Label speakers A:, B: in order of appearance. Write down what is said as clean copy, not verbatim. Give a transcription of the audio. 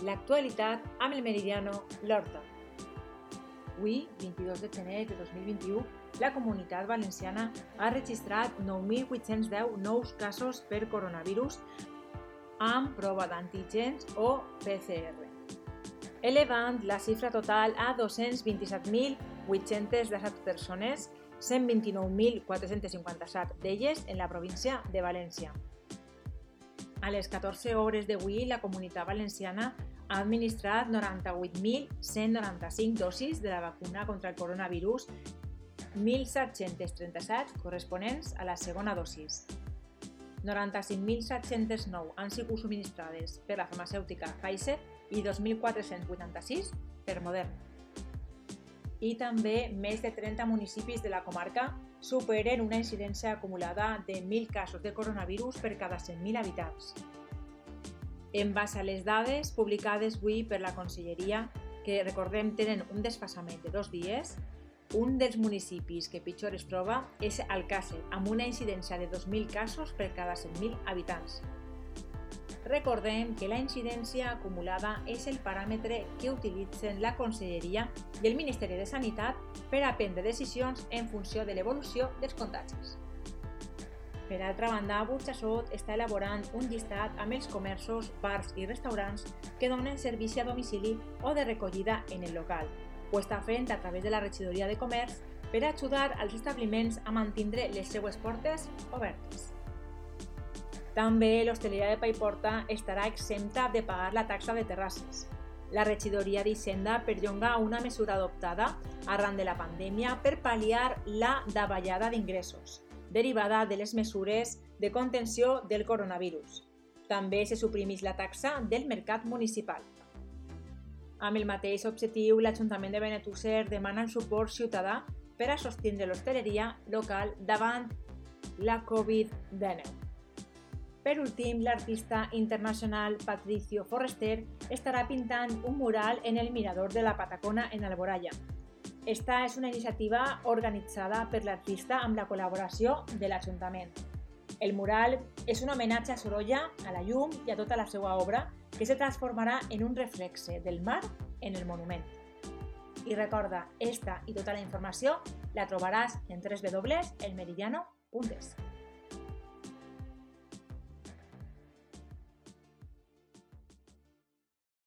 A: L'actualitat amb el Meridiano L'Horta. Avui, 22 de gener de 2021, la Comunitat Valenciana ha registrat 9.810 nous casos per coronavirus amb prova d'antígens o PCR, elevant la xifra total a 227.817 persones, 129.457 d'elles en la província de València. A les 14 hores d'avui, la Comunitat Valenciana ha administrat 98.195 dosis de la vacuna contra el coronavirus, 1.737 corresponents a la segona dosis. 95.709 han sigut subministrades per la farmacèutica Pfizer i 2.486 per Moderna. I també més de 30 municipis de la comarca superen una incidència acumulada de 1.000 casos de coronavirus per cada 100.000 habitants. En base a les dades publicades avui per la Conselleria, que recordem tenen un desfasament de 2 dies, un dels municipis que pitjor es troba és Alcàsser, amb una incidència de 2.000 casos per cada 100.000 habitants. Recordem que la incidència acumulada és el paràmetre que utilitzen la Conselleria i el Ministeri de Sanitat per a prendre decisions en funció de l'evolució dels contagis. Per altra banda, Burjassot està elaborant un llistat amb els comerços, bars i restaurants que donen servici a domicili o de recollida en el local. Ho està fent a través de la Regidoria de Comerç per ajudar als establiments a mantenir les seues portes obertes. També l'hostaleria de Paiporta estarà exempta de pagar la taxa de terrasses. La Regidoria d'Hisenda perllonga una mesura adoptada arran de la pandèmia per pal·liar la davallada d'ingressos, derivada de les mesures de contenció del coronavirus. També se suprimeix la taxa del mercat municipal. Amb el mateix objectiu, l'Ajuntament de Benetússer demana el suport ciutadà per a sostindre l'hostaleria local davant la Covid-19. Per últim, l'artista internacional Patricio Forrester estarà pintant un mural en el mirador de la Patacona en Alboraya. Esta és una iniciativa organitzada per l'artista amb la col·laboració de l'Ajuntament. El mural és un homenatge a Sorolla, a la llum i a tota la seva obra, que se transformarà en un reflexe del mar en el monument. I recorda, esta i tota la informació la trobaràs en www.elmeridiano.es.